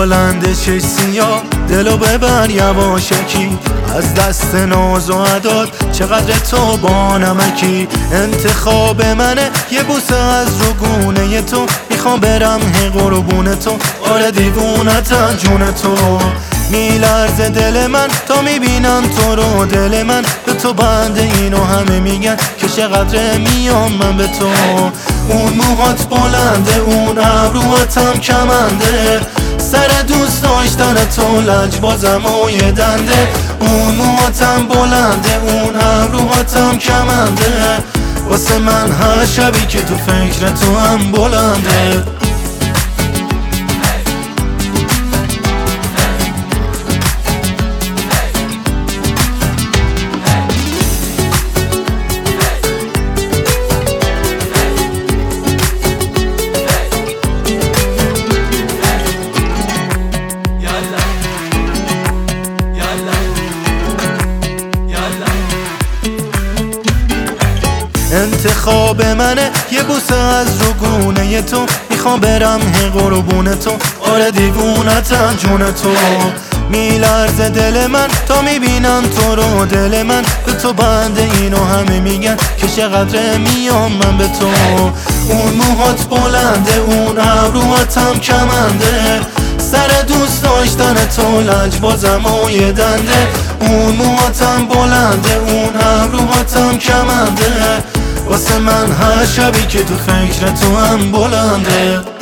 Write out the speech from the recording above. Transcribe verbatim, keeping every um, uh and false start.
بلند چش سیاه دلو ببر یواشکی، از دست ناز و عداد چقدر تو با نمکی. انتخاب منه یه بوسه از رو گونه تو، میخوام برم هی قربون تو، آره دیوونتم جون تو. میلرزه دل من تا میبینم تو رو، دل من به تو بنده، اینو همه میگن که چقدر میام من به تو. اون موهات بلنده، اون ابروهاتم کمنده، سر دوست داشتن تو لجبازم و یه دنده. اون موهاتم بلنده، اون ابروهاتم کمنده، واسه من هر شبی که تو فکر تو هم بلنده. انتخاب منه یه بوسه از رو گونه تو، میخوام برم هی قربون تو، آره دیوونتم جون تو. میلرزه دل من تا میبینم تو رو، دل من به تو بنده، اینو همه میگن که چقدر میام من به تو. اون موهات بلنده، اون ابروهاتم کمنده، سر دوست داشتن تو لجبازم و یه دنده. اون موهاتم بلنده، اون ابروهاتم کمنده، واسه من هر شبی که تو فکر تو هم بلنده.